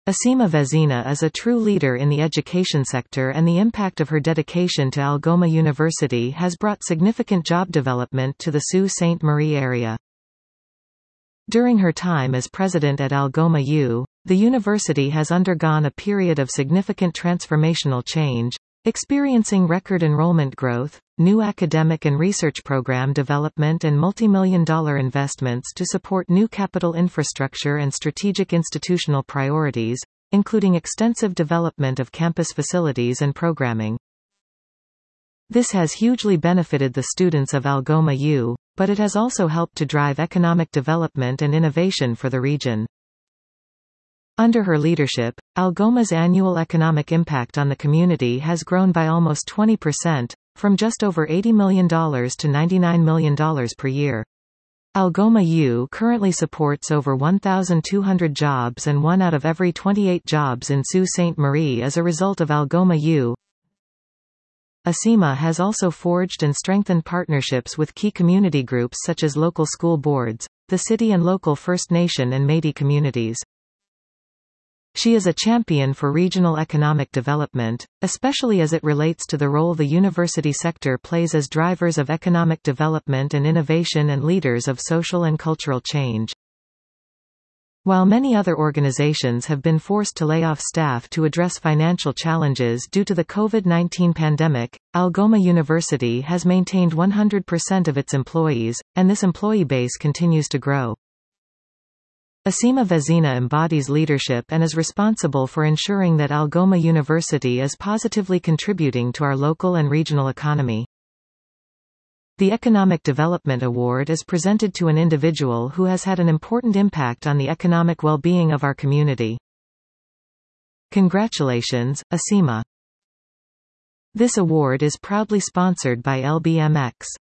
Asima Vezina is a true leader in the education sector, and the impact of her dedication to Algoma University has brought significant job development to the Sault Ste. Marie area. During her time as president at Algoma U, the university has undergone a period of significant transformational change, experiencing record enrollment growth, new academic and research program development and multimillion-dollar investments to support new capital infrastructure and strategic institutional priorities, including extensive development of campus facilities and programming. This has hugely benefited the students of Algoma U, but it has also helped to drive economic development and innovation for the region. Under her leadership, Algoma's annual economic impact on the community has grown by almost 20%, from just over $80 million to $99 million per year. Algoma U currently supports over 1,200 jobs, and 1 out of every 28 jobs in Sault Ste. Marie as a result of Algoma U. Asima has also forged and strengthened partnerships with key community groups such as local school boards, the city and local First Nation and Métis communities. She is a champion for regional economic development, especially as it relates to the role the university sector plays as drivers of economic development and innovation and leaders of social and cultural change. While many other organizations have been forced to lay off staff to address financial challenges due to the COVID-19 pandemic, Algoma University has maintained 100% of its employees, and this employee base continues to grow. Asima Vezina embodies leadership and is responsible for ensuring that Algoma University is positively contributing to our local and regional economy. The Economic Development Award is presented to an individual who has had an important impact on the economic well-being of our community. Congratulations, Asima. This award is proudly sponsored by LBMX.